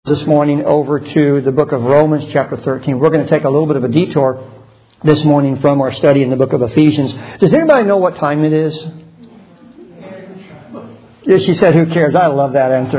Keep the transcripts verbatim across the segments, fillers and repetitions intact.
This morning over to the book of Romans chapter thirteen. We're going to take a little bit of a detour this morning from our study in the book of Ephesians. Does anybody know what time it is? Yeah, she said, who cares? I love that answer.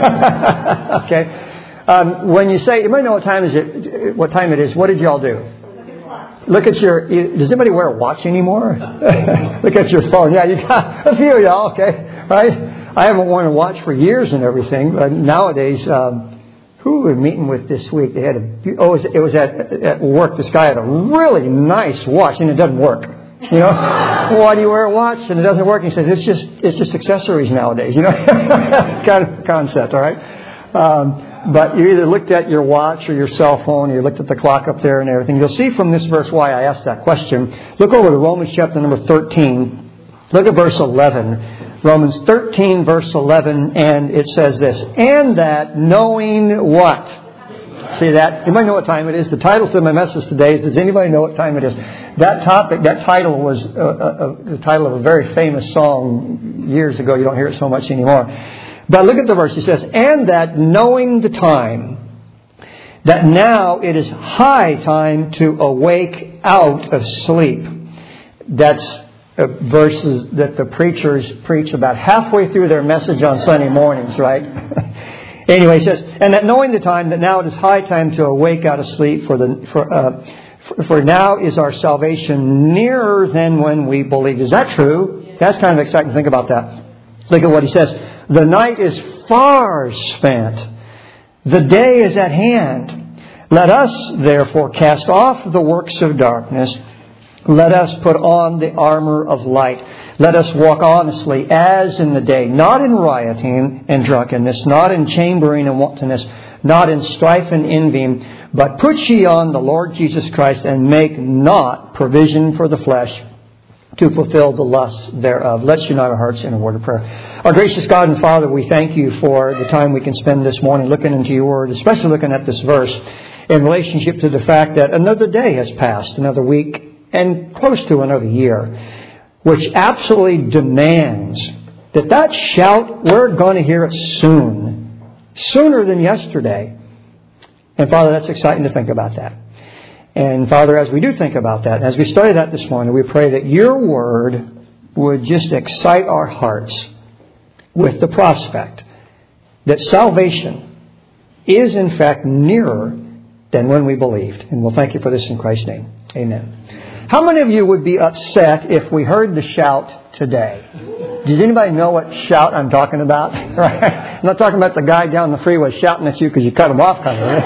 Okay. Um, when you say, anybody know what time is it? What time it is? What did y'all do? Look at your, does anybody wear a watch anymore? Look at your phone. Yeah, you got a few of y'all, okay. Right? I haven't worn a watch for years and everything. But nowadays, um, who were we meeting with this week? They had a, oh, it was, it was at, at work. This guy had a really nice watch and it doesn't work. You know, why do you wear a watch and it doesn't work? And he says, it's just, it's just accessories nowadays, you know, kind of concept. All right. Um, but you either looked at your watch or your cell phone, or you looked at the clock up there and everything. You'll see from this verse why I asked that question. Look over to Romans chapter number thirteen. Look at verse eleven. Romans thirteen, verse eleven, and it says this, and that knowing what? See that? Anybody know what time it is? The title to my message today is, does anybody know what time it is? That topic, that title was uh, uh, the title of a very famous song years ago. You don't hear it so much anymore. But look at the verse. It says, and that knowing the time, that now it is high time to awake out of sleep. That's Uh, verses that the preachers preach about halfway through their message on Sunday mornings, right? Anyway, he says, and that knowing the time, that now it is high time to awake out of sleep, for the for uh, for, for now is our salvation nearer than when we believed. Is that true? That's kind of exciting to think about that. Look at what he says. The night is far spent. The day is at hand. Let us, therefore, cast off the works of darkness. Let us put on the armor of light. Let us walk honestly as in the day, not in rioting and drunkenness, not in chambering and wantonness, not in strife and envying, but put ye on the Lord Jesus Christ and make not provision for the flesh to fulfill the lusts thereof. Let's unite our hearts in a word of prayer. Our gracious God and Father, we thank you for the time we can spend this morning looking into your word, especially looking at this verse in relationship to the fact that another day has passed, another week, and close to another year, which absolutely demands that that shout, we're going to hear it soon, sooner than yesterday. And Father, that's exciting to think about that. And Father, as we do think about that, as we study that this morning, we pray that your word would just excite our hearts with the prospect that salvation is in fact nearer than when we believed. And we'll thank you for this in Christ's name. Amen. How many of you would be upset if we heard the shout today? Does anybody know what shout I'm talking about? Right? I'm not talking about the guy down the freeway shouting at you because you cut him off. Kind of,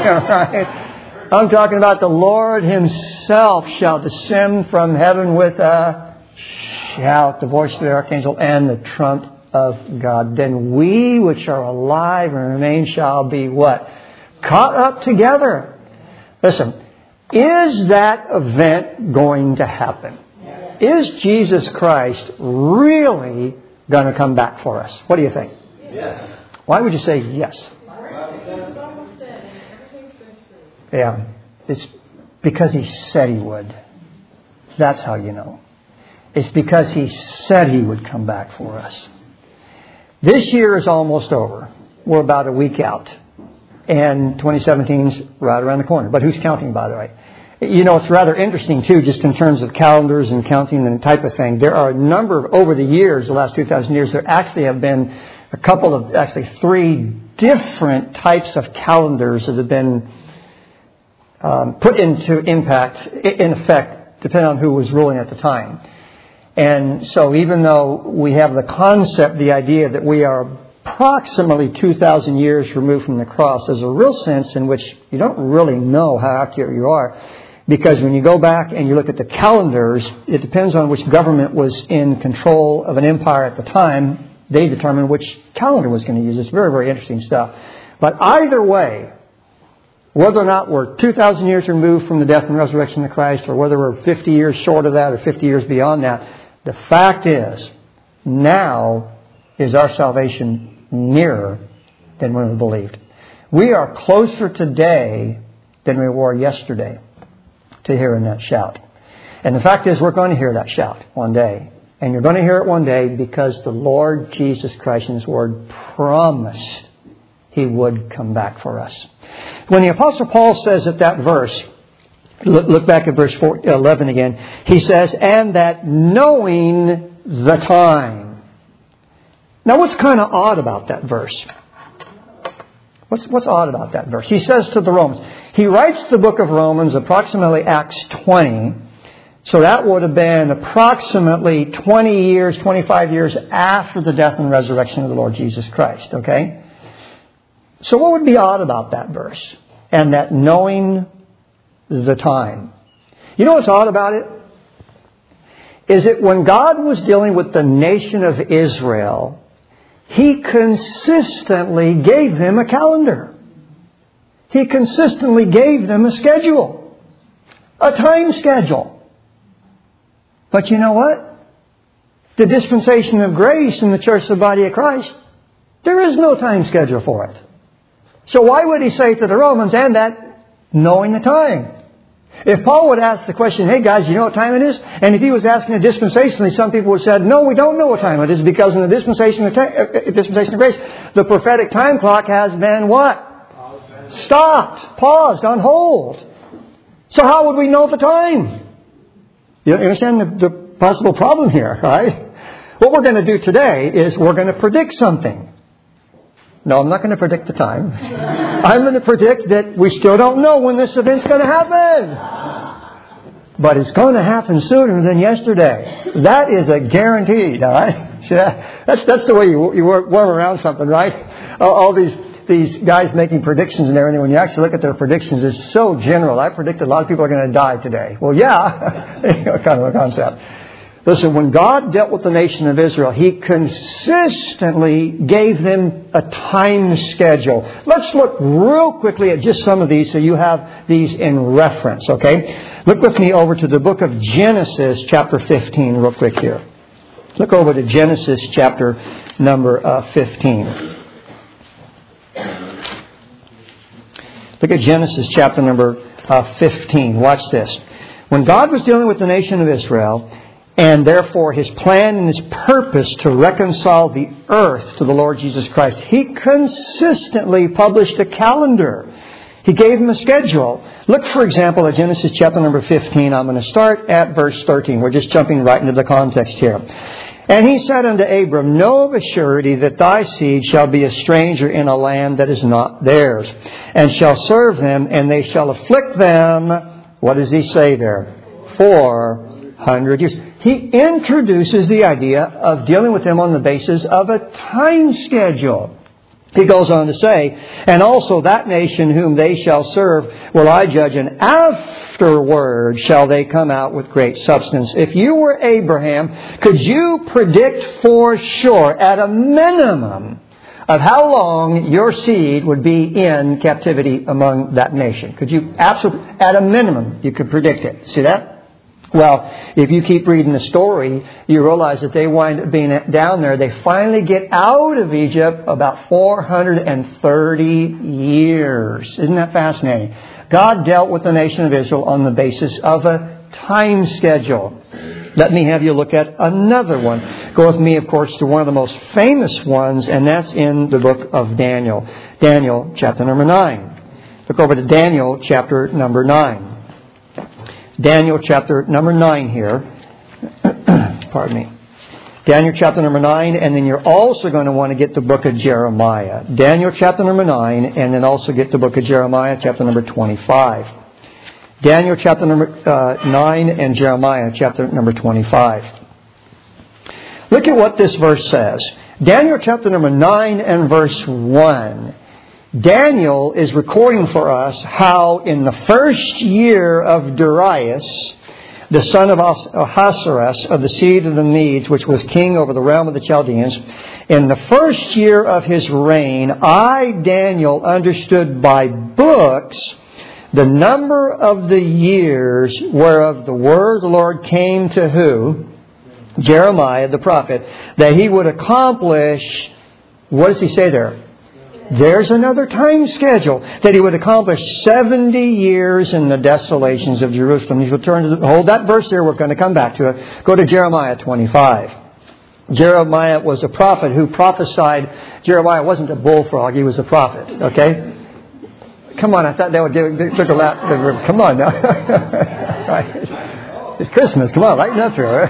right? I'm talking about the Lord Himself shall descend from heaven with a shout, the voice of the archangel and the trump of God. Then we which are alive and remain shall be what? Caught up together. Listen. Is that event going to happen? Is Jesus Christ really going to come back for us? What do you think? Yes. Why would you say yes? Yeah. It's because He said He would. That's how you know. It's because He said He would come back for us. This year is almost over. We're about a week out. And twenty seventeen is right around the corner. But who's counting, by the way? You know, it's rather interesting, too, just in terms of calendars and counting and type of thing. There are a number of, over the years, the last two thousand years, there actually have been a couple of, actually three different types of calendars that have been um, put into impact, in effect, depending on who was ruling at the time. And so even though we have the concept, the idea that we are approximately two thousand years removed from the cross, there's a real sense in which you don't really know how accurate you are. Because when you go back and you look at the calendars, it depends on which government was in control of an empire at the time. They determined which calendar was going to use. It's very, very interesting stuff. But either way, whether or not we're two thousand years removed from the death and resurrection of Christ, or whether we're fifty years short of that or fifty years beyond that, the fact is, now is our salvation nearer than when we believed. We are closer today than we were yesterday to hearing that shout. And the fact is, we're going to hear that shout one day. And you're going to hear it one day because the Lord Jesus Christ in His Word promised He would come back for us. When the Apostle Paul says at that verse, look back at verse eleven again, he says, and that knowing the time. Now what's kind of odd about that verse? What's, what's odd about that verse? He says to the Romans, he writes the book of Romans approximately Acts twenty. So that would have been approximately twenty years, twenty-five years after the death and resurrection of the Lord Jesus Christ. Okay? So what would be odd about that verse? And that knowing the time. You know what's odd about it? Is that when God was dealing with the nation of Israel, He consistently gave them a calendar. He consistently gave them a schedule. A time schedule. But you know what? The dispensation of grace in the church of the body of Christ, there is no time schedule for it. So why would he say to the Romans, and that knowing the time? If Paul would ask the question, hey guys, you know what time it is? And if he was asking a dispensationally, some people would have said, no, we don't know what time it is, because in the dispensation of, ta- dispensation of grace, the prophetic time clock has been what? Stopped, paused, on hold. So how would we know the time? You understand the, the possible problem here, right? What we're going to do today is we're going to predict something. No, I'm not going to predict the time. I'm going to predict that we still don't know when this event's going to happen. But it's going to happen sooner than yesterday. That is a guarantee, all right? That's, that's the way you, you work, work around something, right? All, all these... These guys making predictions and everything, when you actually look at their predictions, it's so general. I predicted a lot of people are going to die today. Well, yeah, kind of a concept. Listen, when God dealt with the nation of Israel, He consistently gave them a time schedule. Let's look real quickly at just some of these so you have these in reference, okay? Look with me over to the book of Genesis, chapter fifteen, real quick here. Look over to Genesis, chapter number uh, fifteen. Look at Genesis chapter number uh, fifteen. Watch this. When God was dealing with the nation of Israel, and therefore His plan and His purpose to reconcile the earth to the Lord Jesus Christ, He consistently published a calendar. He gave them a schedule. Look, for example, at Genesis chapter number fifteen. I'm going to start at verse thirteen. We're just jumping right into the context here. And he said unto Abram, know of a surety that thy seed shall be a stranger in a land that is not theirs, and shall serve them, and they shall afflict them. What does he say there? Four hundred years. He introduces the idea of dealing with them on the basis of a time schedule. He goes on to say, and also that nation whom they shall serve will I judge, and afterward shall they come out with great substance. If you were Abraham, could you predict for sure, at a minimum, of how long your seed would be in captivity among that nation? Could you absolutely, at a minimum, you could predict it. See that? Well, if you keep reading the story, you realize that they wind up being down there. They finally get out of Egypt about four hundred thirty years. Isn't that fascinating? God dealt with the nation of Israel on the basis of a time schedule. Let me have you look at another one. Go with me, of course, to one of the most famous ones, and that's in the book of Daniel. Daniel, chapter number nine. Look over to Daniel, chapter number nine. Daniel chapter number nine here. Pardon me. Daniel chapter number nine, and then you're also going to want to get the book of Jeremiah. Daniel chapter number nine, and then also get the book of Jeremiah, chapter number twenty-five. Daniel chapter number uh, nine and Jeremiah chapter number twenty-five. Look at what this verse says. Daniel chapter number nine and verse one. Daniel is recording for us how in the first year of Darius, the son of Ahasuerus of the seed of the Medes, which was king over the realm of the Chaldeans, in the first year of his reign, I, Daniel, understood by books the number of the years whereof the word of the Lord came to who? Jeremiah the prophet, that he would accomplish, what does he say there? There's another time schedule that he would accomplish seventy years in the desolations of Jerusalem. You will turn to the, hold that verse there. We're going to come back to it. Go to Jeremiah twenty-five. Jeremiah was a prophet who prophesied. Jeremiah wasn't a bullfrog, he was a prophet. Okay? Come on, I thought that would give, took a lap to the Come on now. Right. It's Christmas. Come on, lighten up here.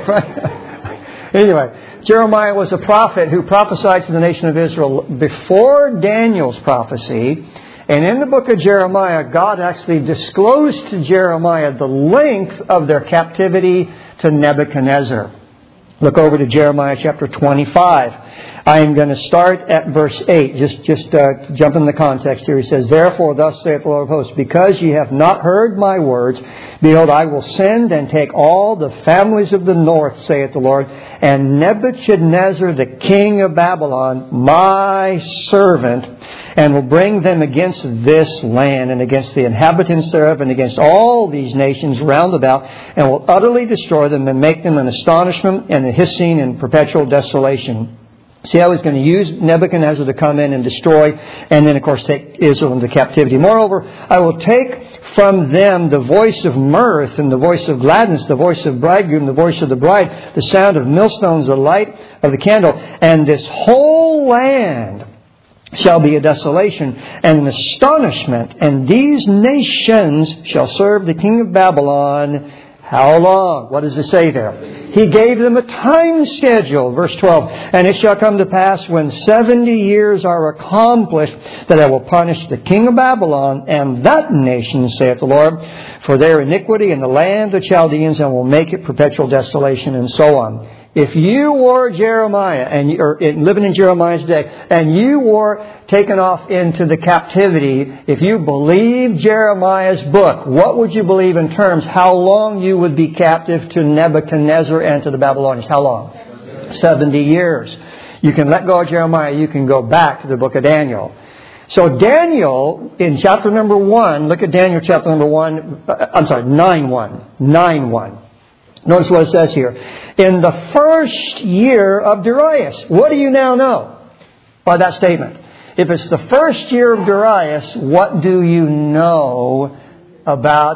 Right? Anyway, Jeremiah was a prophet who prophesied to the nation of Israel before Daniel's prophecy. And in the book of Jeremiah, God actually disclosed to Jeremiah the length of their captivity to Nebuchadnezzar. Look over to Jeremiah chapter twenty-five. I am going to start at verse eight. Just, just uh, jump in the context here. He says, "Therefore, thus saith the Lord of hosts, because ye have not heard my words, behold, I will send and take all the families of the north, saith the Lord, and Nebuchadnezzar, the king of Babylon, my servant, and will bring them against this land, and against the inhabitants thereof, and against all these nations round about, and will utterly destroy them, and make them an astonishment, and a hissing, and perpetual desolation." See how he's going to use Nebuchadnezzar to come in and destroy, and then, of course, take Israel into captivity. "Moreover, I will take from them the voice of mirth and the voice of gladness, the voice of bridegroom, the voice of the bride, the sound of millstones, the light of the candle. And this whole land shall be a desolation and an astonishment. And these nations shall serve the king of Babylon." How long? What does it say there? He gave them a time schedule. Verse twelve. "And it shall come to pass when seventy years are accomplished that I will punish the king of Babylon and that nation, saith the Lord, for their iniquity in the land of the Chaldeans, and will make it perpetual desolation," and so on. If you were Jeremiah, and you, or living in Jeremiah's day, and you were taken off into the captivity, if you believed Jeremiah's book, what would you believe in terms how long you would be captive to Nebuchadnezzar and to the Babylonians? How long? seventy years. You can let go of Jeremiah. You can go back to the book of Daniel. So Daniel, in chapter number one, look at Daniel chapter number one, I'm sorry, nine one. nine one. Notice what it says here. "In the first year of Darius." What do you now know by that statement? If it's the first year of Darius, what do you know about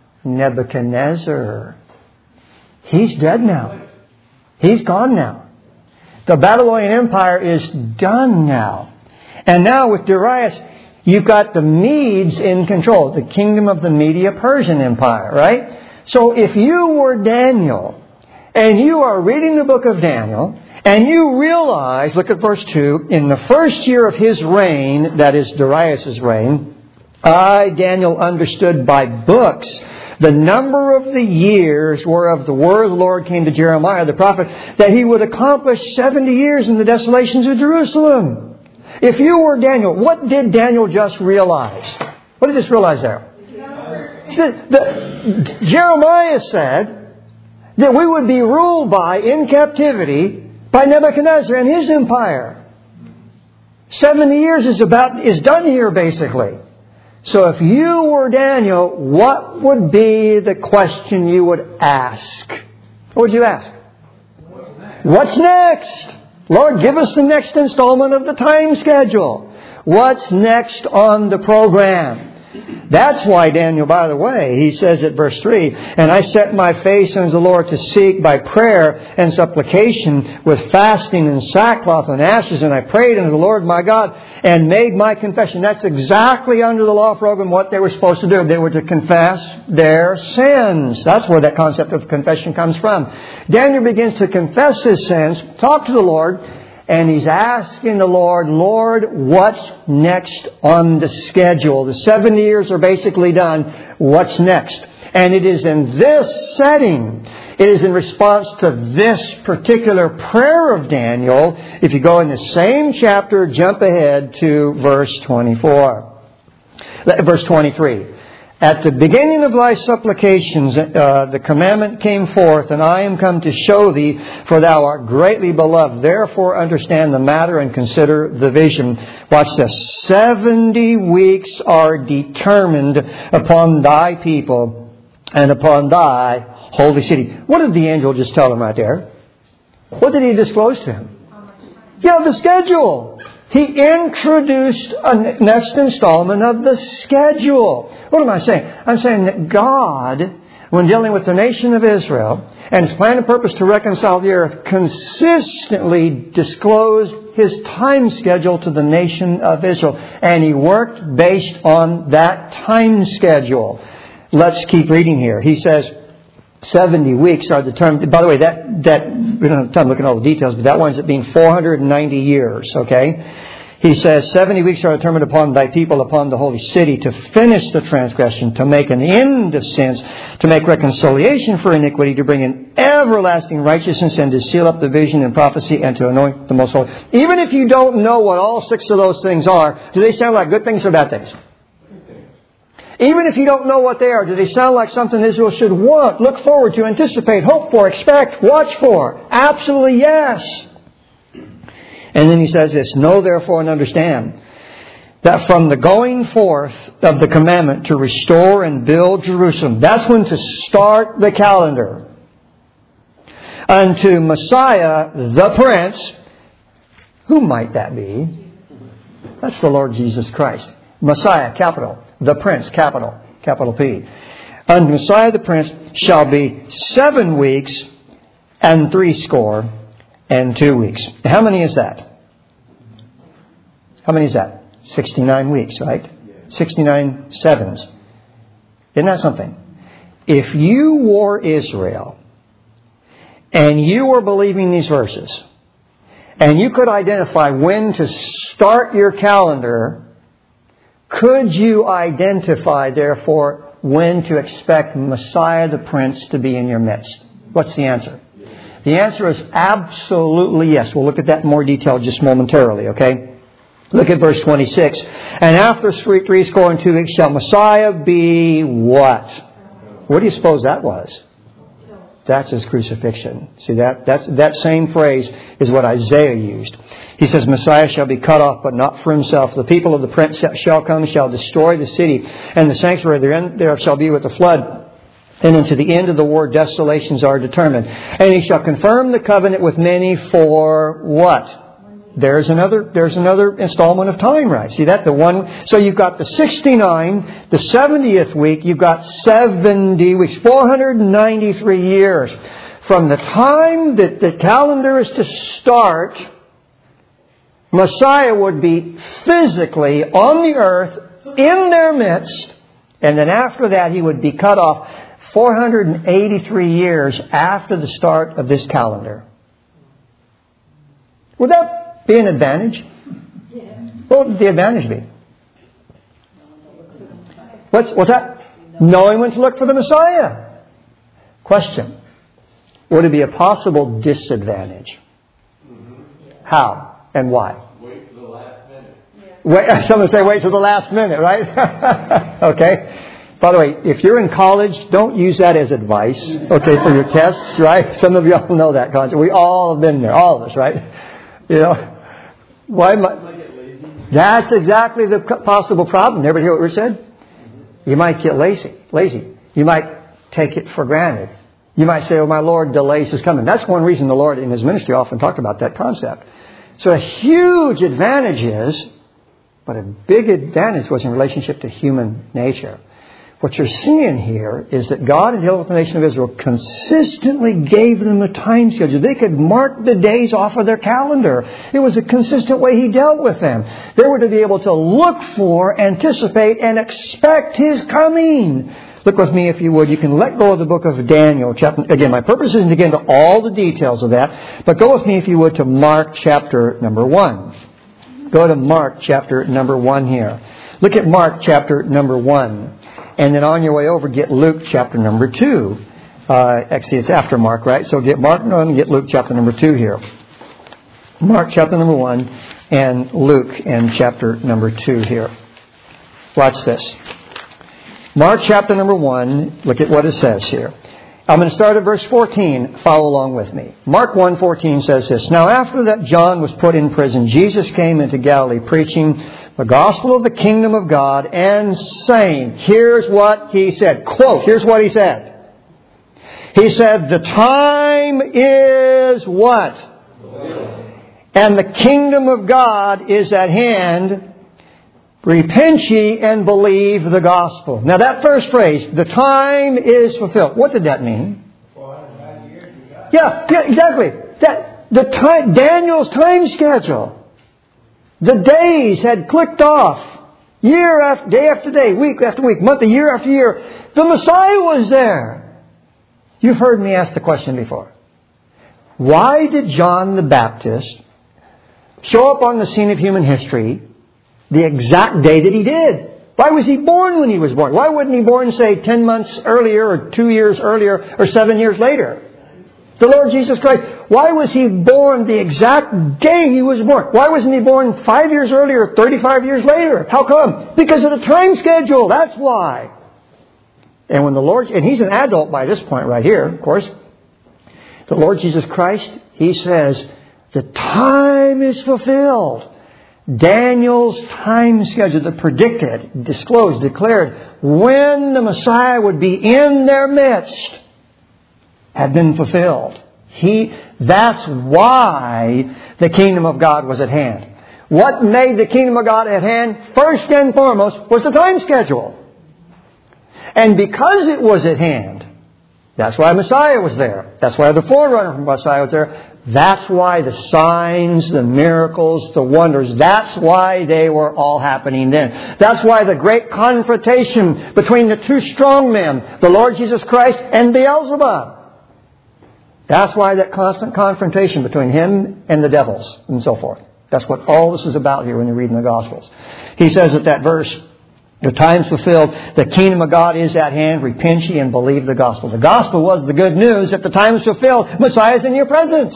Nebuchadnezzar? He's dead now. He's gone now. The Babylonian Empire is done now. And now with Darius, you've got the Medes in control. The kingdom of the Media-Persian Empire, right? So if you were Daniel, and you are reading the book of Daniel, and you realize, look at verse two, "In the first year of his reign," that is Darius' reign, "I, Daniel, understood by books the number of the years whereof the word of the Lord came to Jeremiah the prophet, that he would accomplish seventy years in the desolations of Jerusalem." If you were Daniel, what did Daniel just realize? What did he just realize there? The, the, Jeremiah said that we would be ruled by, in captivity, by Nebuchadnezzar and his empire. Seventy years is about is done here, basically. So if you were Daniel, what would be the question you would ask? What would you ask? What's next? What's next? Lord, give us the next installment of the time schedule. What's next on the program? That's why Daniel, by the way, he says at verse three, "And I set my face unto the Lord to seek by prayer and supplication with fasting and sackcloth and ashes. And I prayed unto the Lord my God and made my confession." That's exactly under the law program what they were supposed to do. They were to confess their sins. That's where that concept of confession comes from. Daniel begins to confess his sins, talk to the Lord, and he's asking the Lord, "Lord, what's next on the schedule? The seventy years are basically done. What's next?" And it is in this setting, it is in response to this particular prayer of Daniel. If you go in the same chapter, jump ahead to verse twenty-four. Verse twenty-three. "At the beginning of thy supplications, uh, the commandment came forth, and I am come to show thee, for thou art greatly beloved. Therefore understand the matter and consider the vision." Watch this. "Seventy weeks are determined upon thy people and upon thy holy city." What did the angel just tell him right there? What did he disclose to him? Yeah, the schedule. He introduced a next installment of the schedule. What am I saying? I'm saying that God when dealing with the nation of Israel and His plan and purpose to reconcile the earth, consistently disclosed His time schedule to the nation of Israel. And He worked based on that time schedule. Let's keep reading here. He says, seventy weeks are determined. By the way, that, that we don't have time to look at all the details, but that winds up being four hundred ninety years, okay? He says, seventy weeks are determined upon thy people, upon the holy city, to finish the transgression, to make an end of sins, to make reconciliation for iniquity, to bring in everlasting righteousness, and to seal up the vision and prophecy, and to anoint the most holy. Even if you don't know what all six of those things are, do they sound like good things or bad things? Even if you don't know what they are, do they sound like something Israel should want, look forward to, anticipate, hope for, expect, watch for? Absolutely yes. And then he says this, know therefore and understand that from the going forth of the commandment to restore and build Jerusalem, that's when to start the calendar, unto Messiah the Prince, who might that be? That's the Lord Jesus Christ. Messiah, capital. The Prince, capital. Capital P. Unto Messiah the Prince shall be seven weeks and threescore and two weeks. How many is that? How many is that? sixty-nine weeks, right? sixty-nine sevens. Isn't that something? If you were Israel and you were believing these verses and you could identify when to start your calendar, could you identify, therefore, when to expect Messiah the Prince to be in your midst? What's the answer? The answer is absolutely yes. We'll look at that in more detail just momentarily, okay? Look at verse twenty-six. And after three score and two weeks shall Messiah be what? What do you suppose that was? That's His crucifixion. See, that that's, that same phrase is what Isaiah used. He says, Messiah shall be cut off, but not for himself. The people of the prince shall come, shall destroy the city, and the sanctuary thereof shall be with the flood. And unto the end of the war, desolations are determined. And He shall confirm the covenant with many for what? There's another, there's another installment of time, right? See that? The one, so you've got the sixty-nine, the seventieth week, you've got seventy weeks, four hundred ninety-three years. From the time that the calendar is to start, Messiah would be physically on the earth, in their midst, and then after that He would be cut off four hundred eighty-three years after the start of this calendar. Would that be an advantage? What would the advantage be? What's, what's that? Knowing when to look for the Messiah. Question. Would it be a possible disadvantage? How and why? Wait till the last minute. Wait, someone say wait till the last minute, right? Okay. By the way, if you're in college, don't use that as advice, okay, for your tests, right? Some of you all know that concept. We all have been there, all of us, right? You know, why am I? That's exactly the possible problem. Ever hear what we said? You might get lazy. Lazy. You might take it for granted. You might say, "Oh, my Lord, delays is coming." That's one reason the Lord in His ministry often talked about that concept. So a huge advantage is, but a big advantage was in relationship to human nature. What you're seeing here is that God, in dealing with the nation of Israel, consistently gave them a time schedule. They could mark the days off of their calendar. It was a consistent way He dealt with them. They were to be able to look for, anticipate, and expect His coming. Look with me, if you would. You can let go of the book of Daniel. Chapter, again, my purpose isn't to get into all the details of that, but go with me, if you would, to Mark chapter number one. Go to Mark chapter number one here. Look at Mark chapter number one. And then on your way over, get Luke chapter number two. Uh, actually, it's after Mark, right? So get Mark one and get Luke chapter number two here. Mark chapter number one and Luke and chapter number two here. Watch this. Mark chapter number one, look at what it says here. I'm going to start at verse fourteen. Follow along with me. Mark one fourteen says this. Now after that John was put in prison, Jesus came into Galilee preaching the gospel of the kingdom of God and saying, here's what He said. Quote, here's what He said. He said, the time is what? And the kingdom of God is at hand. Repent ye and believe the gospel. Now that first phrase, the time is fulfilled. What did that mean? Yeah, yeah, exactly. That the time, Daniel's time schedule. The days had clicked off. Year after day after day, week after week, month, year after year. The Messiah was there. You've heard me ask the question before. Why did John the Baptist show up on the scene of human history the exact day that he did? Why was he born when he was born? Why wasn't he born, say, ten months earlier or two years earlier or seven years later? The Lord Jesus Christ. Why was he born the exact day he was born? Why wasn't he born five years earlier, thirty-five years later? How come? Because of the time schedule. That's why. And when the Lord, and he's an adult by this point right here, of course. The Lord Jesus Christ, He says, the time is fulfilled. Daniel's time schedule that predicted, disclosed, declared when the Messiah would be in their midst had been fulfilled. He, that's why the kingdom of God was at hand. What made the kingdom of God at hand, first and foremost, was the time schedule. And because it was at hand, that's why Messiah was there. That's why the forerunner from Messiah was there. That's why the signs, the miracles, the wonders, that's why they were all happening then. That's why the great confrontation between the two strong men, the Lord Jesus Christ and Beelzebub. That's why that constant confrontation between Him and the devils and so forth. That's what all this is about here when you're reading the Gospels. He says at that verse, the time's fulfilled. The kingdom of God is at hand. Repent ye and believe the gospel. The gospel was the good news that the time is fulfilled. Messiah's in your presence.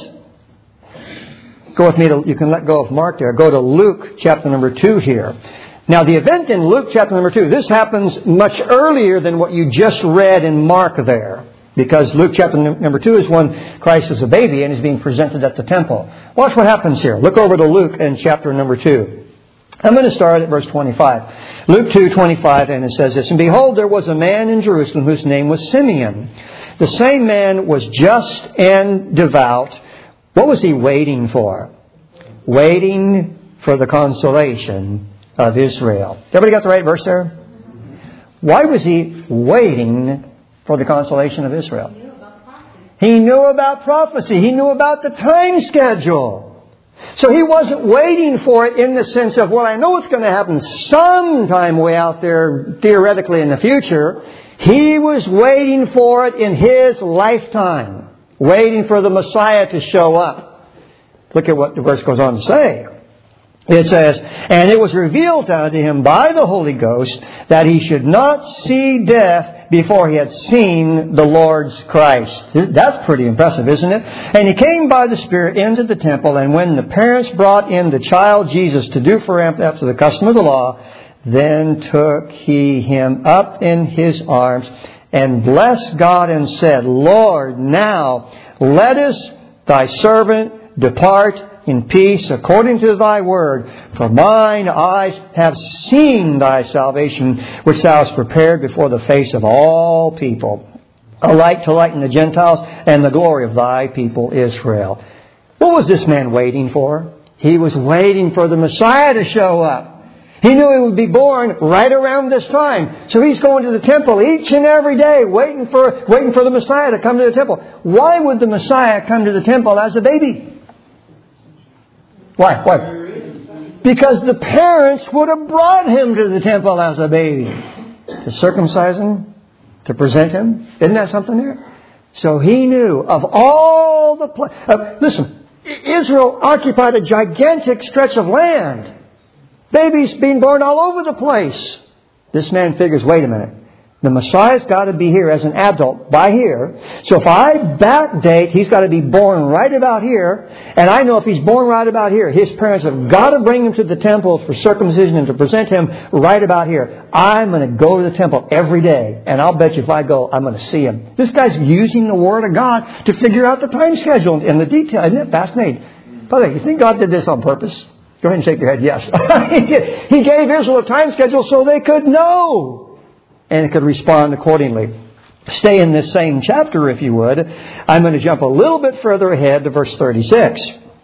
Go with me to, you can let go of Mark there. Go to Luke chapter number two here. Now the event in Luke chapter number two, this happens much earlier than what you just read in Mark there. Because Luke chapter number two is when Christ is a baby and is being presented at the temple. Watch what happens here. Look over to Luke in chapter number two. I'm going to start at verse twenty-five. Luke two twenty-five, and it says this, and behold, there was a man in Jerusalem whose name was Simeon. The same man was just and devout. What was he waiting for? Waiting for the consolation of Israel. Everybody got the right verse there? Why was he waiting for the consolation of Israel? He knew about prophecy. He knew about the time schedule. So he wasn't waiting for it in the sense of, well, I know it's going to happen sometime way out there, theoretically in the future. He was waiting for it in his lifetime. Waiting for the Messiah to show up. Look at what the verse goes on to say. It says, and it was revealed unto him by the Holy Ghost that he should not see death before he had seen the Lord's Christ. That's pretty impressive, isn't it? And he came by the Spirit into the temple, and when the parents brought in the child Jesus to do for him after the custom of the law, then took he him up in his arms and blessed God and said, Lord, now lettest thy servant depart in peace according to thy word. For mine eyes have seen thy salvation, which thou hast prepared before the face of all people, a light to lighten the Gentiles and the glory of thy people Israel. What was this man waiting for? He was waiting for the Messiah to show up. He knew he would be born right around this time. So he's going to the temple each and every day, waiting for, waiting for the Messiah to come to the temple. Why would the Messiah come to the temple as a baby? Why? Why? Because the parents would have brought him to the temple as a baby. To circumcise him, to present him. Isn't that something there? So he knew of all the... Pla- uh, listen, Israel occupied a gigantic stretch of land. Babies being born all over the place. This man figures, wait a minute. The Messiah's got to be here as an adult by here. So if I backdate, he's got to be born right about here. And I know if he's born right about here, his parents have got to bring him to the temple for circumcision and to present him right about here. I'm going to go to the temple every day. And I'll bet you if I go, I'm going to see him. This guy's using the Word of God to figure out the time schedule and the detail. Isn't it fascinating? By the way, you think God did this on purpose? Go ahead and shake your head, yes. He gave Israel a time schedule so they could know. And it could respond accordingly. Stay in this same chapter, if you would. I'm going to jump a little bit further ahead to verse thirty-six.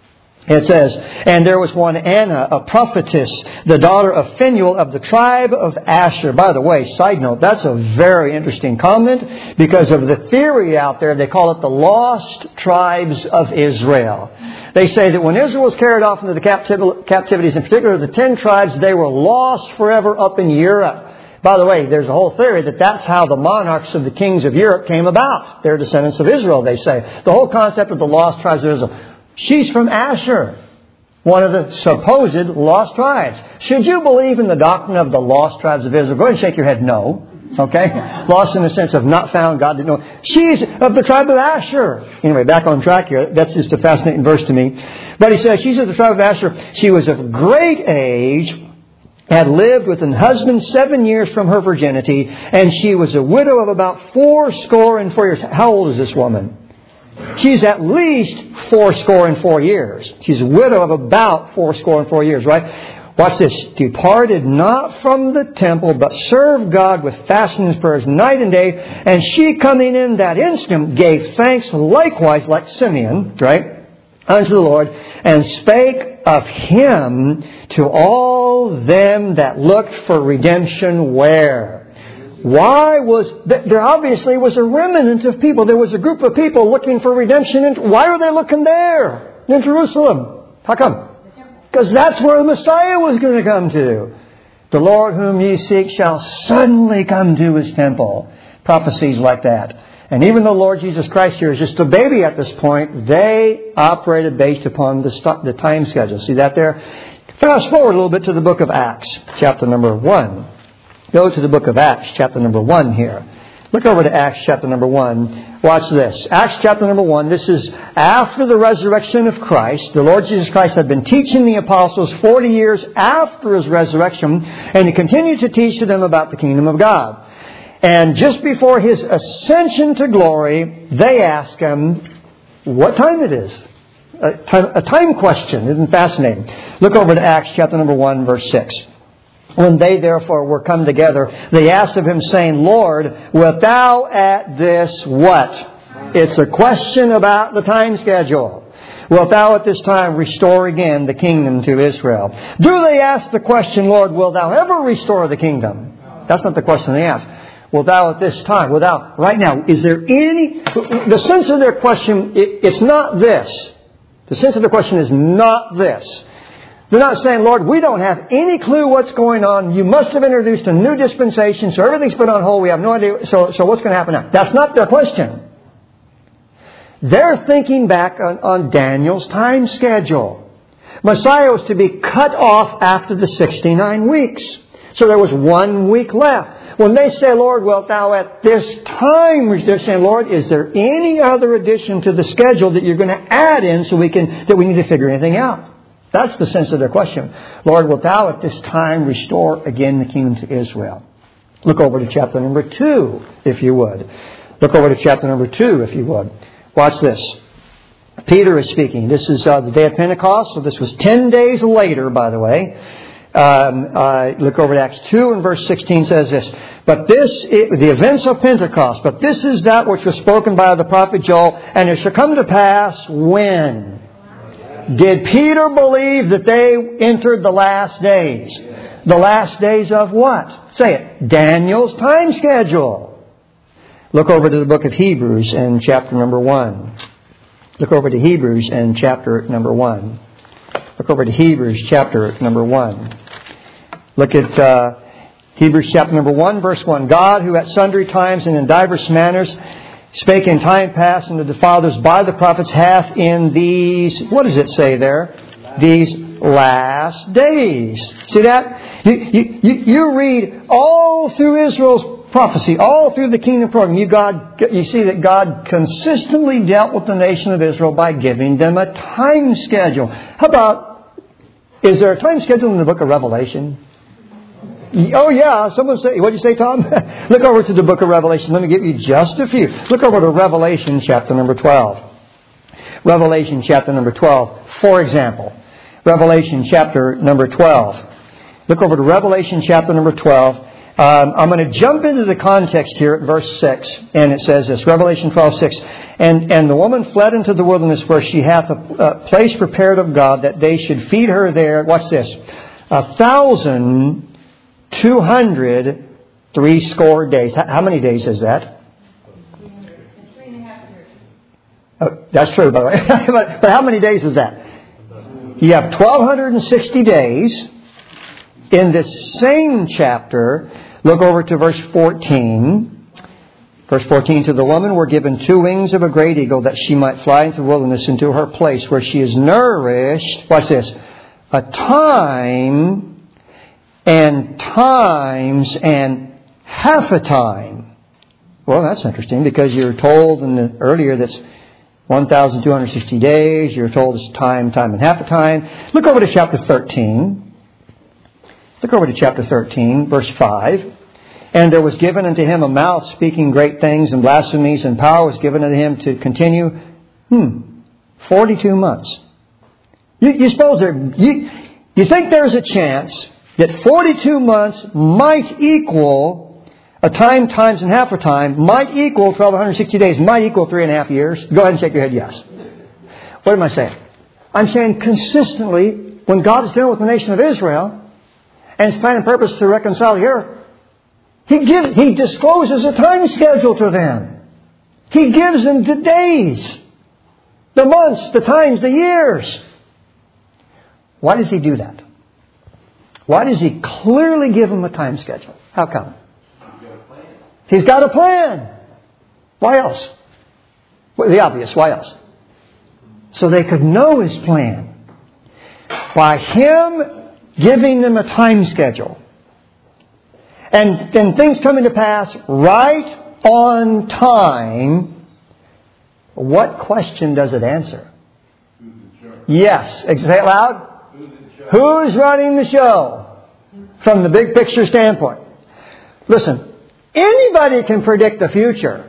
It says, and there was one Anna, a prophetess, the daughter of Phanuel of the tribe of Asher. By the way, side note, that's a very interesting comment because of the theory out there. They call it the lost tribes of Israel. They say that when Israel was carried off into the captiv- captivities, in particular the ten tribes, they were lost forever up in Europe. By the way, there's a whole theory that that's how the monarchs of the kings of Europe came about. They're descendants of Israel, they say. The whole concept of the lost tribes of Israel. She's from Asher, one of the supposed lost tribes. Should you believe in the doctrine of the lost tribes of Israel? Go ahead and shake your head no. Okay? Lost in the sense of not found, God didn't know. She's of the tribe of Asher. Anyway, back on track here. That's just a fascinating verse to me. But he says she's of the tribe of Asher. She was of great age, had lived with an husband seven years from her virginity, and she was a widow of about four score and four years. How old is this woman? She's at least four score and four years. She's a widow of about four score and four years, right? Watch this. Departed not from the temple, but served God with fasting and prayers night and day. And she coming in that instant gave thanks likewise, like Simeon, right, unto the Lord, and spake of Him to all them that looked for redemption where? Why was, there obviously was a remnant of people. There was a group of people looking for redemption. And why are they looking there? In Jerusalem. How come? Because that's where the Messiah was going to come to. The Lord whom ye seek shall suddenly come to His temple. Prophecies like that. And even though Lord Jesus Christ here is just a baby at this point, they operated based upon the, st- the time schedule. See that there? Fast forward a little bit to the book of Acts, chapter number one. Go to the book of Acts, chapter number one here. Look over to Acts, chapter number one. Watch this. Acts, chapter number one. This is after the resurrection of Christ. The Lord Jesus Christ had been teaching the apostles forty years after His resurrection, and He continued to teach to them about the kingdom of God. And just before His ascension to glory, they ask Him what time it is. A time, a time question. Isn't it fascinating? Look over to Acts, chapter number one, verse six. When they therefore were come together, they asked of Him, saying, Lord, wilt Thou at this what? It's a question about the time schedule. Wilt Thou at this time restore again the kingdom to Israel? Do they ask the question, Lord, will Thou ever restore the kingdom? That's not the question they ask. Will Thou at this time? Will Thou right now? Is there any... The sense of their question, it's not this. The sense of the question is not this. They're not saying, Lord, we don't have any clue what's going on. You must have introduced a new dispensation, so everything's put on hold. We have no idea. So, so what's going to happen now? That's not their question. They're thinking back on, on Daniel's time schedule. Messiah was to be cut off after the sixty-nine weeks. So there was one week left. When they say, Lord, wilt Thou at this time, they're saying, Lord, is there any other addition to the schedule that you're going to add in so we can, that we need to figure anything out? That's the sense of their question. Lord, wilt Thou at this time restore again the kingdom to Israel? Look over to chapter number two, if you would. Look over to chapter number two, if you would. Watch this. Peter is speaking. This is uh, the day of Pentecost, so this was ten days later, by the way. Um, uh, look over to Acts two and verse sixteen says this. But this, it, the events of Pentecost, but this is that which was spoken by the prophet Joel, and it shall come to pass when... Did Peter believe that they entered the last days? The last days of what? Say it. Daniel's time schedule. Look over to the book of Hebrews and chapter number one. Look over to Hebrews and chapter number one. Look over to Hebrews chapter number one. Look at uh, Hebrews chapter number one, verse one. God, who at sundry times and in divers manners spake in time past unto the fathers by the prophets, hath in these, what does it say there? These last days. See that? You, you, you read all through Israel's prophecy, all through the kingdom program, you, God, you see that God consistently dealt with the nation of Israel by giving them a time schedule. How about, is there a time schedule in the book of Revelation? Oh yeah, someone say, what did you say, Tom? Look over to the book of Revelation. Let me give you just a few. Look over to Revelation chapter number twelve. Revelation chapter number twelve, for example. Revelation chapter number twelve. Look over to Revelation chapter number twelve. Um, I'm going to jump into the context here at verse six, and it says this, Revelation twelve six. And, and the woman fled into the wilderness where she hath a, a place prepared of God that they should feed her there. Watch this. A thousand two hundred three score days. How, how many days is that? Three and a half years. Oh, that's true, by the way. but, but how many days is that? You have twelve sixty days. In this same chapter, look over to verse fourteen. Verse fourteen, to the woman were given two wings of a great eagle that she might fly into the wilderness into her place where she is nourished. Watch this. A time and times and half a time. Well, that's interesting because you're told in the earlier that's one thousand two hundred sixty days. You're told it's time, time and half a time. Look over to chapter thirteen. Look over to chapter thirteen, verse five. And there was given unto him a mouth speaking great things and blasphemies, and power was given unto him to continue, hmm, forty-two months. You, you suppose there, you, you think there's a chance that forty-two months might equal a time, times, and half a time, might equal twelve sixty days, might equal three and a half years? Go ahead and shake your head, yes. What am I saying? I'm saying consistently, when God is dealing with the nation of Israel, and His plan and purpose to reconcile the earth, He gives, He discloses a time schedule to them. He gives them the days, the months, the times, the years. Why does He do that? Why does He clearly give them a time schedule? How come? He's got a plan. Why else? Well, the obvious. Why else? So they could know His plan. By Him giving them a time schedule. And then things coming to pass right on time. What question does it answer? Yes. Say it loud. Who's running the show? From the big picture standpoint. Listen, anybody can predict the future.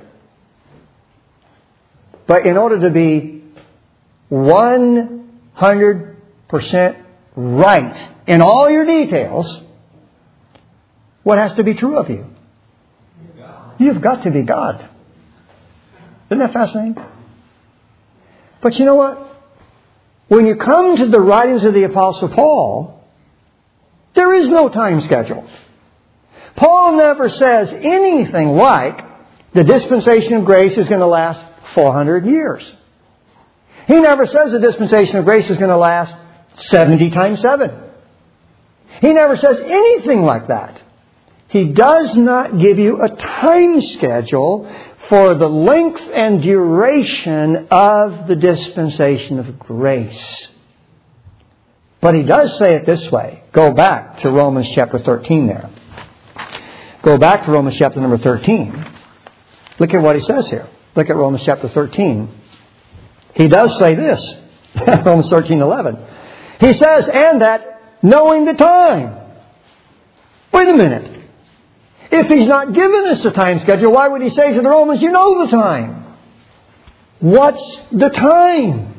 But in order to be one hundred percent right in all your details, what has to be true of you? You've got to be God. Isn't that fascinating? But you know what? When you come to the writings of the Apostle Paul, there is no time schedule. Paul never says anything like the dispensation of grace is going to last four hundred years. He never says the dispensation of grace is going to last seventy times seven. He never says anything like that. He does not give you a time schedule for the length and duration of the dispensation of grace. But He does say it this way. Go back to Romans chapter thirteen there. Go back to Romans chapter number thirteen. Look at what he says here. Look at Romans chapter thirteen. He does say this. Romans thirteen eleven. He says, and that knowing the time. Wait a minute. If He's not given us a time schedule, why would He say to the Romans, you know the time? What's the time?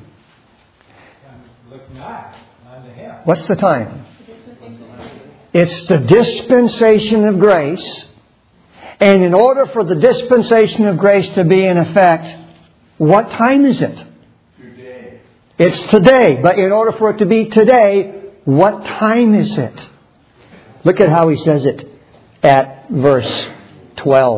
What's the time? It's the dispensation of grace. And in order for the dispensation of grace to be in effect, what time is it? Today. It's today. But in order for it to be today, what time is it? Look at how he says it at verse twelve.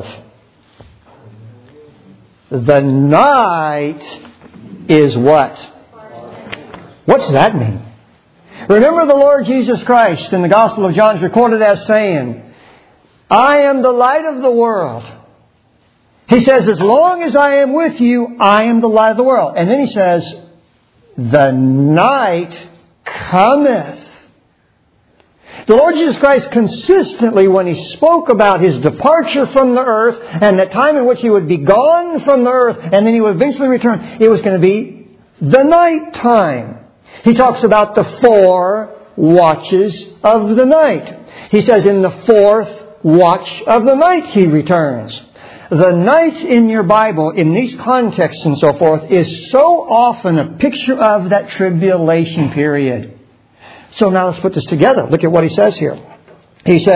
The night is what? What's that mean? Remember the Lord Jesus Christ in the Gospel of John is recorded as saying, I am the light of the world. He says, as long as I am with you, I am the light of the world. And then he says, the night cometh. The Lord Jesus Christ consistently, when He spoke about His departure from the earth and the time in which He would be gone from the earth and then He would eventually return, it was going to be the night time. He talks about the four watches of the night. He says in the fourth watch of the night He returns. The night in your Bible, in these contexts and so forth, is so often a picture of that tribulation period. So now let's put this together. Look at what he says here. He says,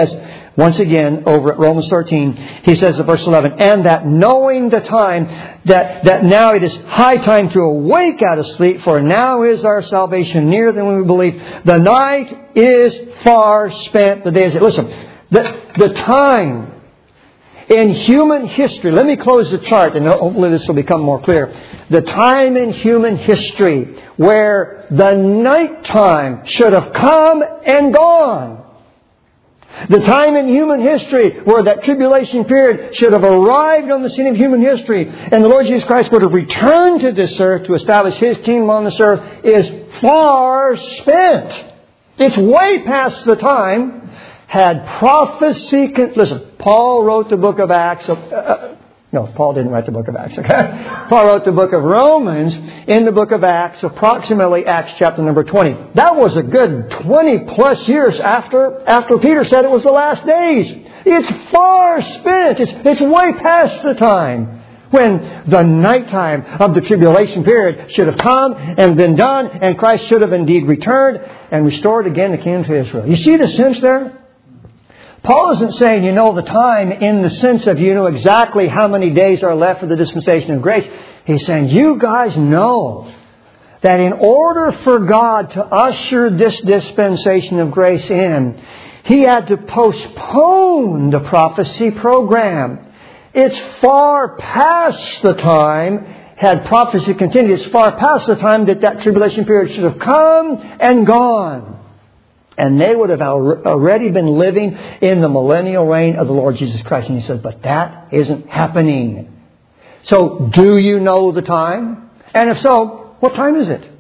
Once again, over at Romans thirteen, he says in verse eleven, and that knowing the time, that, that now it is high time to awake out of sleep, for now is our salvation nearer than we believe. The night is far spent, the day is... Listen, the, the time in human history, let me close the chart and hopefully this will become more clear. The time in human history where the nighttime should have come and gone. The time in human history where that tribulation period should have arrived on the scene of human history and the Lord Jesus Christ would have returned to this earth to establish His kingdom on this earth is far spent. It's way past the time. Had prophecy... Listen, Paul wrote the book of Acts... Of, uh, no, Paul didn't write the book of Acts, okay? Paul wrote the book of Romans in the book of Acts, approximately Acts chapter number twenty. That was a good twenty plus years after, after Peter said it was the last days. It's far spent. It's, it's way past the time when the nighttime of the tribulation period should have come and been done, and Christ should have indeed returned and restored again the kingdom to Israel. You see the sense there? Paul isn't saying you know the time in the sense of you know exactly how many days are left for the dispensation of grace. He's saying you guys know that in order for God to usher this dispensation of grace in, He had to postpone the prophecy program. It's far past the time, had prophecy continued, it's far past the time that that tribulation period should have come and gone. And they would have already been living in the millennial reign of the Lord Jesus Christ. And He says, but that isn't happening. So, do you know the time? And if so, what time is it?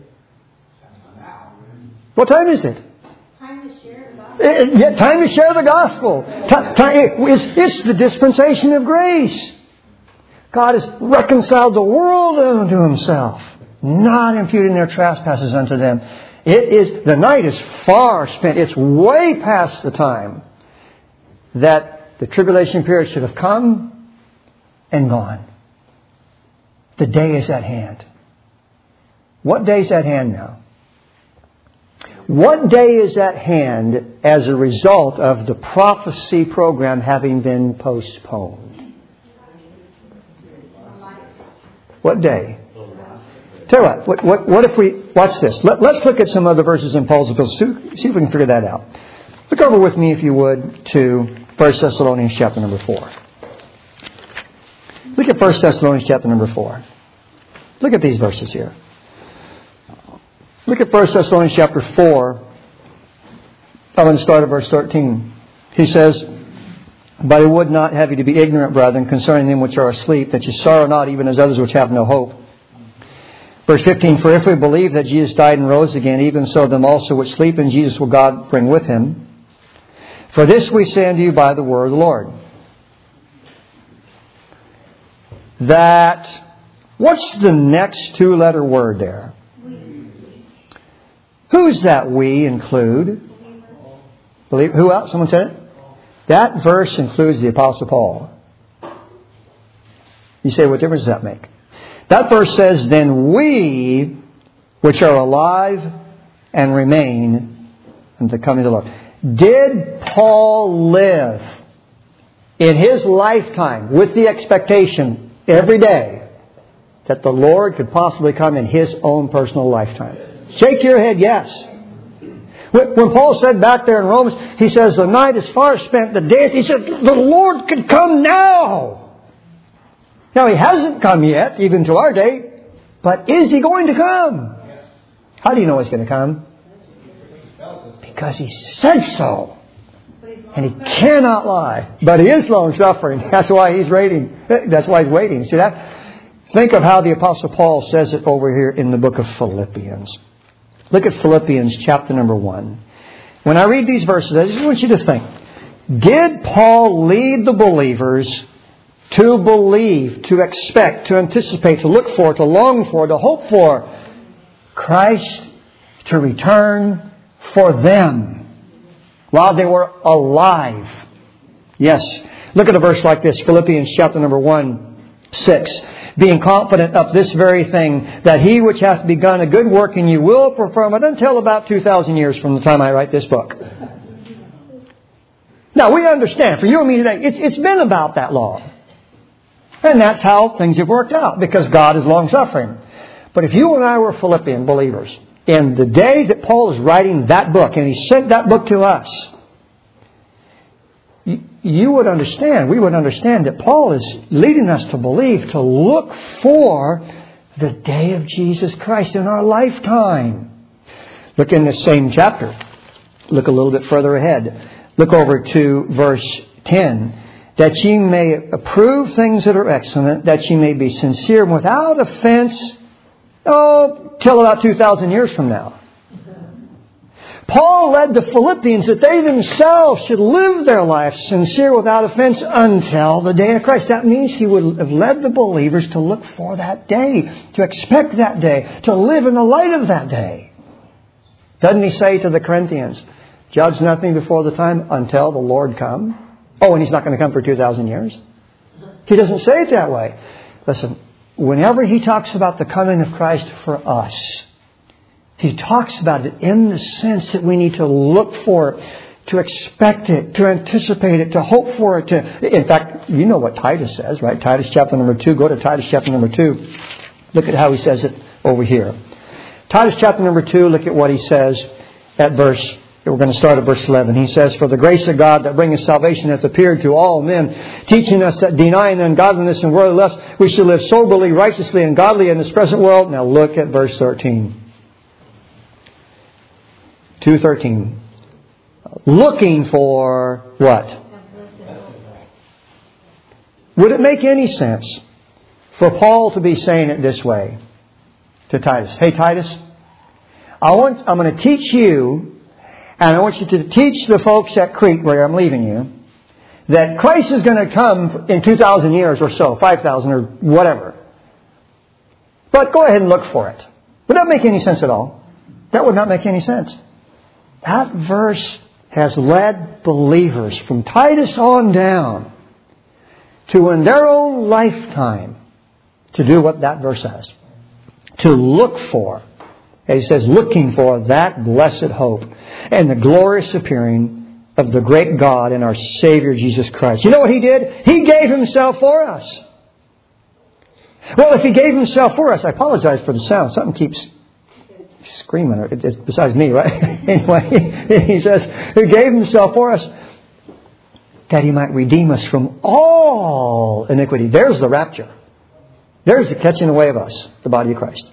What time is it? Time to share the gospel. Yeah, time to share the gospel. Time, time, it's, it's the dispensation of grace. God has reconciled the world unto Himself, not imputing their trespasses unto them. It is, the night is far spent. It's way past the time that the tribulation period should have come and gone. The day is at hand. What day is at hand now? What day is at hand as a result of the prophecy program having been postponed? What day? Tell you what, what, what, what if we... Watch this. Let, let's look at some other verses in Paul's epistles. See if we can figure that out. Look over with me, if you would, to First Thessalonians chapter number four. Look at First Thessalonians chapter number four. Look at these verses here. Look at First Thessalonians chapter four. I'm going to start at verse thirteen. He says, but I would not have you to be ignorant, brethren, concerning them which are asleep, that you sorrow not even as others which have no hope. Verse fifteen, for if we believe that Jesus died and rose again, even so them also which sleep in Jesus will God bring with Him. For this we say unto you by the word of the Lord. That, what's the next two-letter word there? Who's that we include? Believe, who else? Someone said it? That verse includes the Apostle Paul. You say, what difference does that make? That verse says, then we, which are alive and remain until the coming of the Lord. Did Paul live in his lifetime with the expectation every day that the Lord could possibly come in His own personal lifetime? Shake your head, yes. When Paul said back there in Romans, he says, the night is far spent, the day is... He said, the Lord could come now. Now, He hasn't come yet, even to our day. But is He going to come? How do you know He's going to come? Because He said so. And He cannot lie. But He is long-suffering. That's why He's waiting. That's why He's waiting. See that? Think of how the Apostle Paul says it over here in the book of Philippians. Look at Philippians chapter number one. When I read these verses, I just want you to think. Did Paul lead the believers to believe, to expect, to anticipate, to look for, to long for, to hope for Christ to return for them while they were alive? Yes. Look at a verse like this, Philippians chapter number one, six. Being confident of this very thing, that He which hath begun a good work in you will perform it until about two thousand years from the time I write this book. Now, we understand, for you and me today, it's, it's been about that long. And that's how things have worked out, because God is long-suffering. But if you and I were Philippian believers, in the day that Paul is writing that book, and he sent that book to us, you, you would understand, we would understand that Paul is leading us to believe, to look for the day of Jesus Christ in our lifetime. Look in this same chapter. Look a little bit further ahead. Look over to verse ten. That ye may approve things that are excellent, that ye may be sincere and without offense, oh, till about two thousand years from now. Paul led the Philippians that they themselves should live their lives sincere without offense until the day of Christ. That means he would have led the believers to look for that day, to expect that day, to live in the light of that day. Doesn't he say to the Corinthians, judge nothing before the time until the Lord come? Oh, and He's not going to come for two thousand years? He doesn't say it that way. Listen, whenever He talks about the coming of Christ for us, He talks about it in the sense that we need to look for it, to expect it, to anticipate it, to hope for it. To, in fact, you know what Titus says, right? Titus chapter number two. Go to Titus chapter number two. Look at how he says it over here. Titus chapter number two, look at what he says at verse We're going to start at verse eleven. He says, for the grace of God that bringeth salvation hath appeared to all men, teaching us that denying ungodliness and worldly lust, we should live soberly, righteously, and godly in this present world. Now look at verse thirteen. two thirteen. Looking for what? Would it make any sense for Paul to be saying it this way to Titus? Hey Titus, I want, I'm going to teach you, and I want you to teach the folks at Crete, where I'm leaving you, that Christ is going to come in two thousand years or so, five thousand or whatever. But go ahead and look for it. Would that make any sense at all? That would not make any sense. That verse has led believers from Titus on down to, in their own lifetime, to do what that verse says. To look for. He says, looking for that blessed hope and the glorious appearing of the great God and our Savior Jesus Christ. You know what He did? He gave Himself for us. Well, if He gave Himself for us, I apologize for the sound. Something keeps screaming. It's besides me, right? Anyway, He says, He gave Himself for us that He might redeem us from all iniquity. There's the rapture. There's the catching away of us, the body of Christ.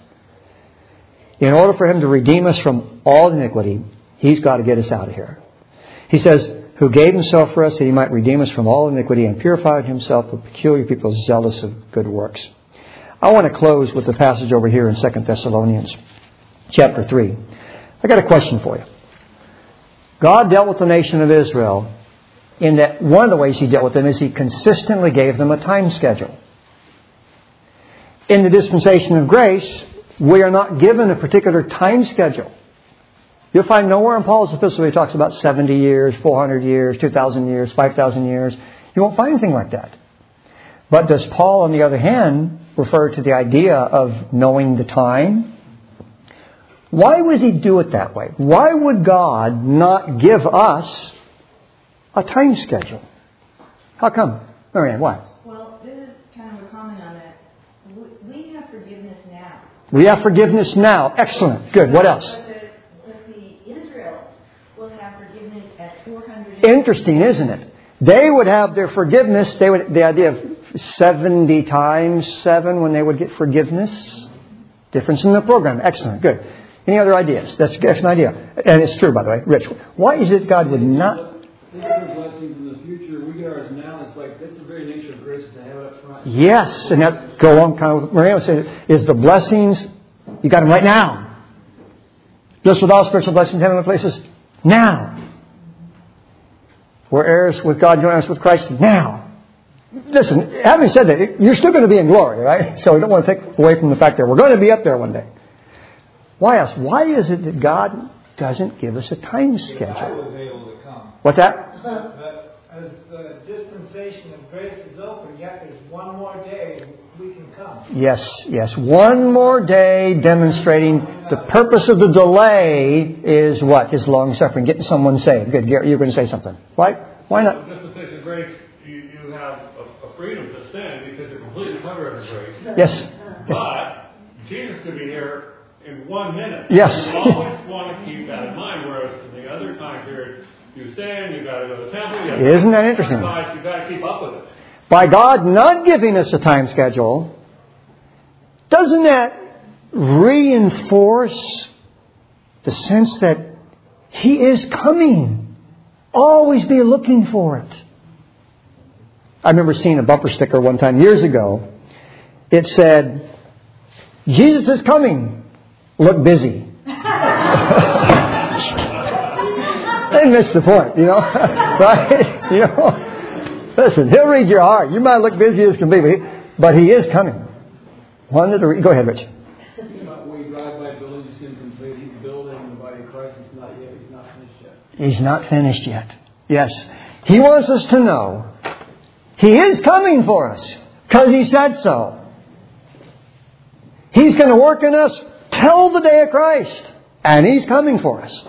In order for Him to redeem us from all iniquity, He's got to get us out of here. He says, who gave Himself for us that He might redeem us from all iniquity and purified Himself a peculiar people zealous of good works. I want to close with the passage over here in Second Thessalonians chapter three. I got a question for you. God dealt with the nation of Israel in that one of the ways He dealt with them is He consistently gave them a time schedule. In the dispensation of grace, we are not given a particular time schedule. You'll find nowhere in Paul's epistle where he talks about seventy years, four hundred years, two thousand years, five thousand years. You won't find anything like that. But does Paul, on the other hand, refer to the idea of knowing the time? Why would he do it that way? Why would God not give us a time schedule? How come? Marianne, why? Well, this is kind of a comment on that. We have forgiveness now. We have forgiveness now. Excellent. Good. What else? But the, but the Israel will have forgiveness at four hundred. Interesting, isn't it? They would have their forgiveness. They would the idea of seventy times seven when they would get forgiveness. Difference in the program. Excellent. Good. Any other ideas? That's, that's an idea. And it's true, by the way. Rich, why is it God would not... Think of those blessings in the future. We get ours now. It's like, that's the very nature of grace to have it up front. Yes, and that's, go on, kind of what Maria was saying, is the blessings, you got them right now. Just with all spiritual blessings in heavenly places, now. We're heirs with God, joint heirs with Christ, now. Listen, having said that, you're still going to be in glory, right? So we don't want to take away from the fact that we're going to be up there one day. Why else? Why is it that God doesn't give us a time schedule? I was able to come. What's that? But as the dispensation of grace is open, yet there's one more day we can come. Yes, yes. One more day demonstrating the purpose of the delay is what? Is long suffering. Getting someone saved. Good. Gary, you're going to say something. Right? Why not? Well, dispensation of grace, you, you have a, a freedom to sin because it completely covers every grace. Yes. But Jesus could be here in one minute. Yes. You always want to keep that in mind, whereas in the other time period, you sin, you got to go to the temple, you have to Isn't that interesting? you got to keep up with it. By God not giving us a time schedule, doesn't that reinforce the sense that He is coming? Always be looking for it. I remember seeing a bumper sticker one time years ago. It said, Jesus is coming. Look busy. They missed the point, you know. Right? You know. Listen, He'll read your heart. You might look busy as can be, but He is coming. One of the, go ahead, Rich. We drive by building is incomplete. He's building the body of Christ. It's not yet. He's not finished yet. He's not finished yet. Yes. He wants us to know He is coming for us because He said so. He's going to work in us till the day of Christ. And He's coming for us.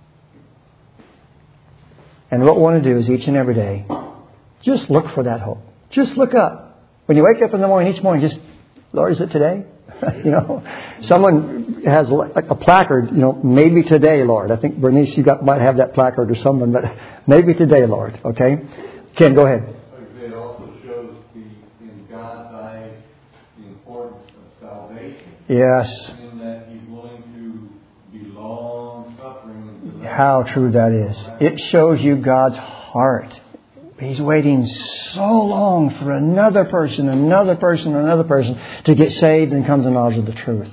And what we want to do is each and every day, just look for that hope. Just look up. When you wake up in the morning, each morning, just, Lord, is it today? You know, someone has a placard, you know, maybe today, Lord. I think, Bernice, you got, might have that placard or someone, but maybe today, Lord. Okay? Ken, go ahead. It also shows the, in God's eyes, the importance of salvation. Yes. In that He's willing to be long suffering. How true that is. It shows you God's heart. He's waiting so long for another person, another person, another person to get saved and come to knowledge of the truth.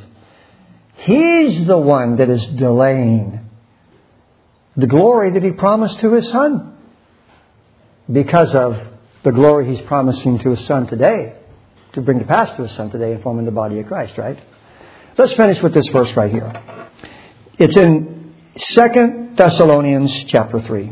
He's the one that is delaying the glory that He promised to His Son because of the glory He's promising to His Son today, to bring to pass to His Son today in forming the body of Christ, right? Let's finish with this verse right here. It's in Second Thessalonians chapter three.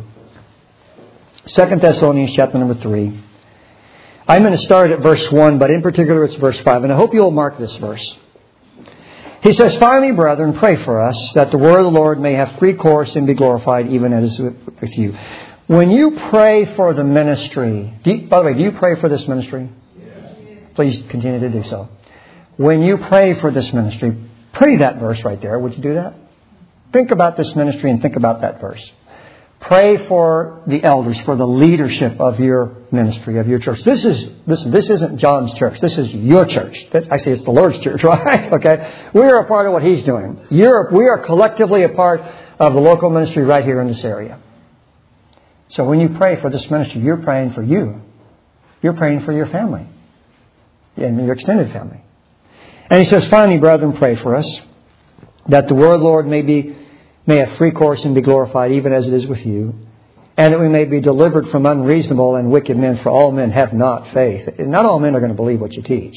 Second Thessalonians chapter number three. I'm going to start at verse one, but in particular it's verse five. And I hope you'll mark this verse. He says, finally, brethren, pray for us, that the word of the Lord may have free course and be glorified, even as with you. When you pray for the ministry, do you, by the way, do you pray for this ministry? Yes. Please continue to do so. When you pray for this ministry, pray that verse right there. Would you do that? Think about this ministry and think about that verse. Pray for the elders, for the leadership of your ministry, of your church. This is listen, this isn't John's church. This is your church. Actually, it's the Lord's church, right? Okay? We are a part of what He's doing. You're, we are collectively a part of the local ministry right here in this area. So when you pray for this ministry, you're praying for you. You're praying for your family and your extended family. And he says, finally, brethren, pray for us, that the word of the Lord may be may have free course and be glorified, even as it is with you, and that we may be delivered from unreasonable and wicked men, for all men have not faith. Not all men are going to believe what you teach.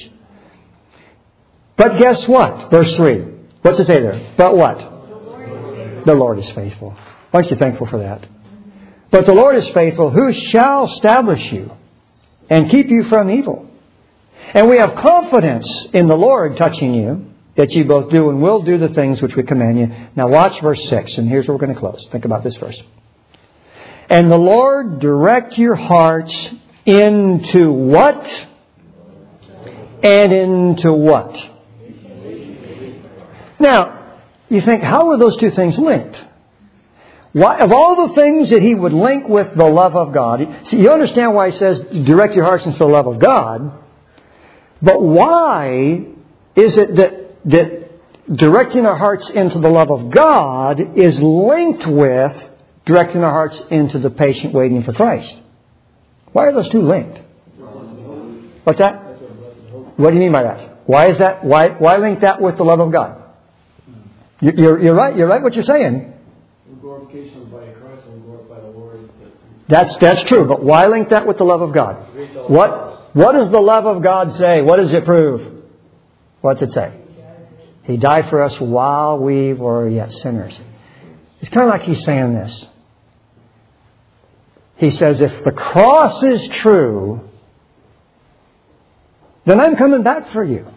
But guess what? Verse three. What's it say there? But what? The Lord is faithful. Aren't you thankful for that? But the Lord is faithful, who shall establish you and keep you from evil. And we have confidence in the Lord touching you, that you both do and will do the things which we command you. Now watch verse six, and here's where we're going to close. Think about this verse. And the Lord direct your hearts into what? And into what? Now, you think, how are those two things linked? Why, of all the things that He would link with the love of God, see, you understand why He says direct your hearts into the love of God, but why is it that that directing our hearts into the love of God is linked with directing our hearts into the patient waiting for Christ? Why are those two linked? What's that? What do you mean by that? Why is that? Why why link that with the love of God? You're you're right. You're right. What you're saying. Glorification of the body of Christ and glorify the Lord. That's that's true. But why link that with the love of God? What what does the love of God say? What does it prove? What's it say? He died for us while we were yet sinners. It's kind of like He's saying this. He says, if the cross is true, then I'm coming back for you.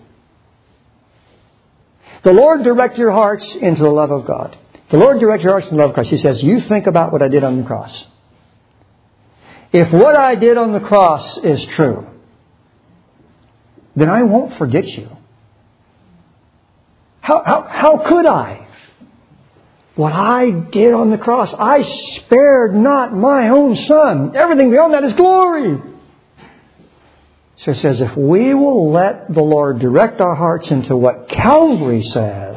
The Lord direct your hearts into the love of God. The Lord direct your hearts into the love of Christ. He says, you think about what I did on the cross. if what I did on the cross is true, then I won't forget you. How, how, how could I? What I did on the cross, I spared not my own Son. Everything beyond that is glory. So it says, if we will let the Lord direct our hearts into what Calvary says,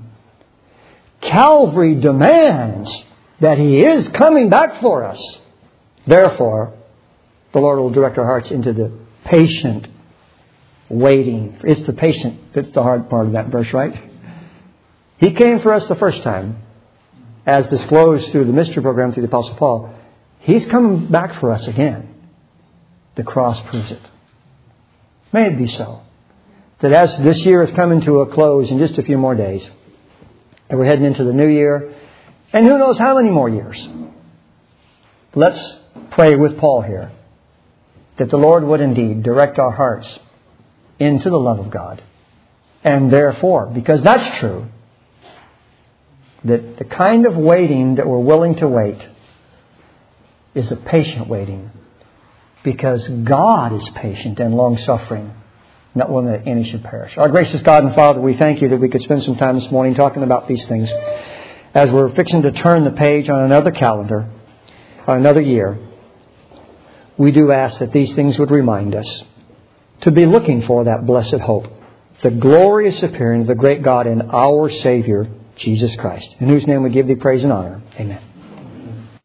Calvary demands that He is coming back for us. Therefore, the Lord will direct our hearts into the patient waiting. It's the patient that's the hard part of that verse, right? He came for us the first time, as disclosed through the mystery program through the Apostle Paul. He's coming back for us again. The cross proves it. May it be so. That as this year is coming to a close in just a few more days, and we're heading into the new year, and who knows how many more years. Let's pray with Paul here, that the Lord would indeed direct our hearts into the love of God. And therefore, because that's true, that the kind of waiting that we're willing to wait is a patient waiting. Because God is patient and long-suffering, not willing that any should perish. Our gracious God and Father, we thank You that we could spend some time this morning talking about these things. As we're fixing to turn the page on another calendar, on another year, we do ask that these things would remind us to be looking for that blessed hope, the glorious appearing of the great God and our Savior, Jesus Christ, in whose name we give Thee praise and honor. Amen.